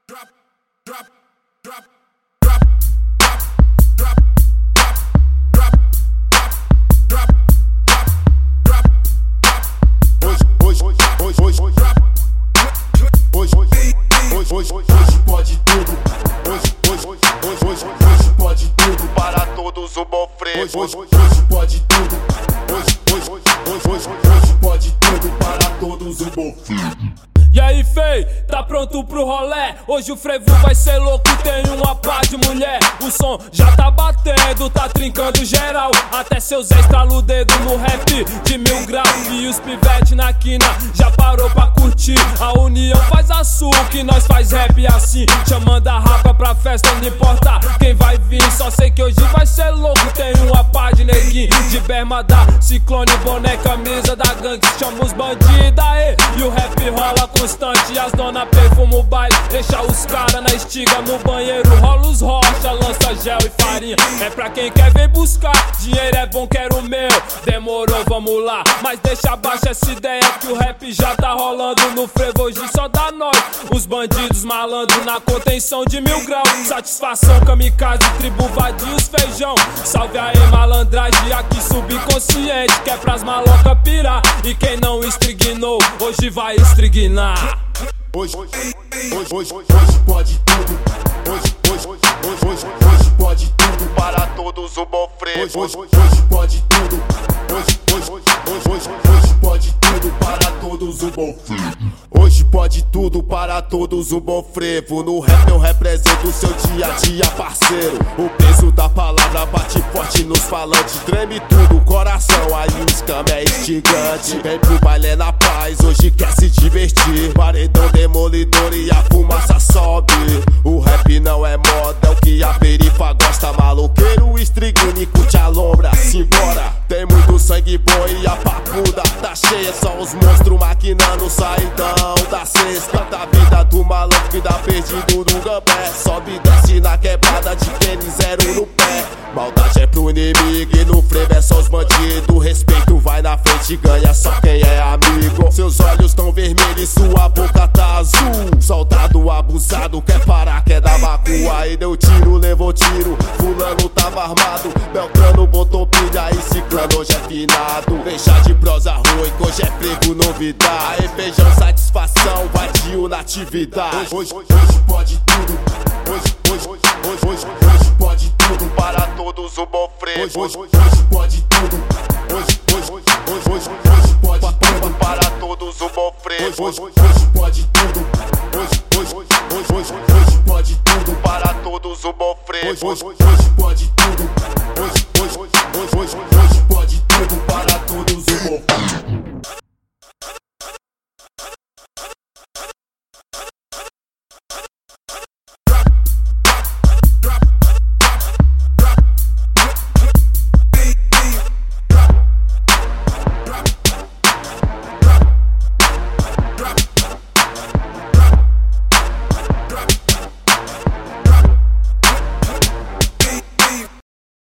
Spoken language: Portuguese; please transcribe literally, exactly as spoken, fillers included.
drop, drop, drop, drop, drop, drop, drop, drop, drop, drop. Hoje, hoje, hoje, hoje, hoje, hoje, hoje, hoje, hoje pode tudo. Hoje, hoje, hoje, hoje, hoje pode tudo para todos o bom frevo. Hoje, hoje, hoje pode tudo. Hoje, hoje, hoje, hoje, hoje pode tudo para todos o bom frevo. E aí, fei, tá pronto pro rolé? Hoje o frevo vai ser louco, tem uma pá de mulher. O som já tá batendo, tá trincando geral. Até seus ex estrala o dedo no rap de mil graus. E os pivete na quina já parou pra curtir. A união faz açúcar e nós faz rap assim. Chamando a rapa pra festa, não importa quem vai vir. Só sei que hoje vai ser louco, tem uma pá de neguinho. De berma da Ciclone, boné, camisa da gangue. Chama os bandidos aí e o rap rola constante. As dona perfuma o baile, deixa os cara na estiga. No banheiro rola os rocha, lança gel e farinha. É pra quem quer ver buscar, dinheiro é bom, quero o meu. Demorou, vamos lá, mas deixa abaixo essa ideia que o rap já tá rolando no frevo. Hoje só dá nós, os bandidos malandros na contenção de mil graus. Satisfação, kamikaze, tribo vadios, feijão. Salve aí malandragem, aqui subconsciente, que é pras maloca pirar. E quem não estrignou, hoje vai estrignar. Hoje, hoje, hoje, hoje, hoje pode tudo. Hoje, hoje, hoje, hoje, hoje pode tudo para todos o bom frevo. Hoje, hoje, hoje pode tudo. Hoje, hoje, hoje, hoje, hoje pode tudo para todos o bom frevo. Hoje pode tudo para todos o bom frevo. No rap eu represento o seu dia a dia, parceiro. O peso da palavra bate forte nos falantes. Treme tudo o coração, aí o scam é instigante. Vem pro baile na paz, hoje quer se divertir. Paredão demolidor e a fumaça sobe. O rap não é moda, é o que a perifa gosta. Maloqueiro, estrigunico, te alombra, simbora. Tem muito sangue bom e a papuda tá cheia. Só os monstros maquinando saidão da cesta. Da vida do malandro que dá perdido no gambé. Sobe e desce na quebrada de tênis zero no pé. Maldade é pro inimigo e no frevo é só os bandidos. Respeito vai na frente e ganha só quem é amigo. Seus olhos tão vermelhos e sua boca tá azul. Soldado abusado, quer parar, quer dar macu. Aí deu tiro, levou tiro, fulano tava armado. Beltrano botou pilha e ciclano hoje é finado. Deixa de prosa ruim, que hoje é frevo novidade. Aí feijão, satisfação, vadio na atividade. Hoje, hoje, hoje pode tudo. Hoje, hoje, hoje, hoje, hoje, hoje pode tudo para todos o bom frevo. Hoje, hoje, hoje pode tudo. Hoje, hoje, hoje, hoje, hoje, hoje pode tudo para todos o bom frevo. Hoje, hoje, hoje pode tudo. Hoje, hoje, hoje, hoje, hoje pode tudo para todos o bom frevo. Hoje, hoje, hoje pode tudo. Hoje, hoje, hoje, hoje, hoje